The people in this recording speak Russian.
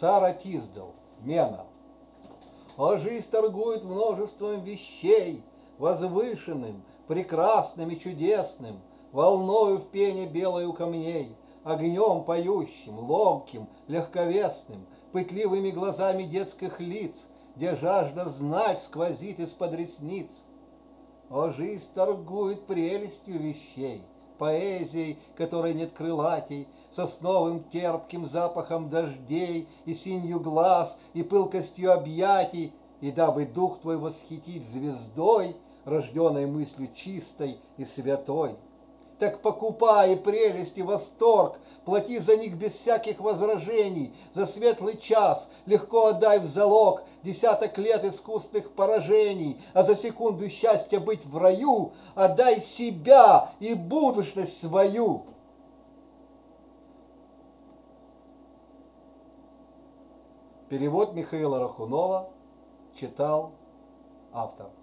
Сара Тиздал, Мена. О, жизнь торгует множеством вещей, возвышенным, прекрасным и чудесным, волною в пене белой у камней, огнем поющим, ломким, легковесным, пытливыми глазами детских лиц, где жажда знать сквозит из-под ресниц. О, жизнь торгует прелестью вещей, поэзией, которой нет крылатей, сосновым терпким запахом дождей и синью глаз, и пылкостью объятий, и дабы дух твой восхитить звездой, рожденной мыслью чистой и святой. Так покупай прелесть и восторг, плати за них без всяких возражений, за светлый час легко отдай в залог десяток лет искусных поражений, а за секунду счастья быть в раю отдай себя и будущность свою. Перевод Михаила Рахунова читал автор.